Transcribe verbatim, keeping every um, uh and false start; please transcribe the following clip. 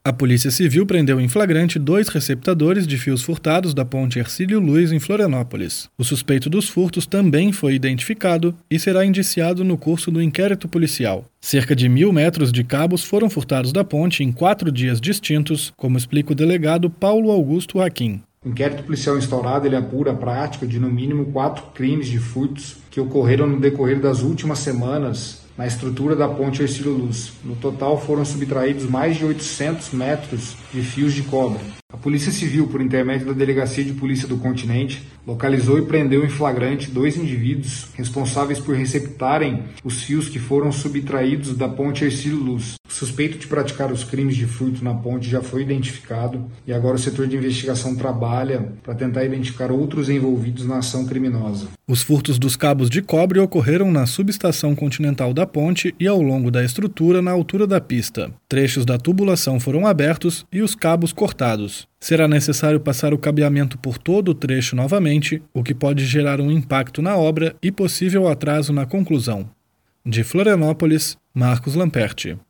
A Polícia Civil prendeu em flagrante dois receptadores de fios furtados da ponte Hercílio Luz, em Florianópolis. O suspeito dos furtos também foi identificado e será indiciado no curso do inquérito policial. Cerca de mil metros de cabos foram furtados da ponte em quatro dias distintos, como explica o delegado Paulo Augusto Hakim. O inquérito policial instaurado ele apura a prática de no mínimo quatro crimes de furtos que ocorreram no decorrer das últimas semanas na estrutura da ponte Hercílio Luz. No total foram subtraídos mais de oitocentos metros de fios de cobre. A Polícia Civil, por intermédio da Delegacia de Polícia do Continente, localizou e prendeu em flagrante dois indivíduos responsáveis por receptarem os fios que foram subtraídos da ponte Hercílio Luz. O suspeito de praticar os crimes de furto na ponte já foi identificado e agora o setor de investigação trabalha para tentar identificar outros envolvidos na ação criminosa. Os furtos dos cabos de cobre ocorreram na subestação continental da ponte e ao longo da estrutura na altura da pista. Trechos da tubulação foram abertos e os cabos cortados. Será necessário passar o cabeamento por todo o trecho novamente, o que pode gerar um impacto na obra e possível atraso na conclusão. De Florianópolis, Marcos Lamperti.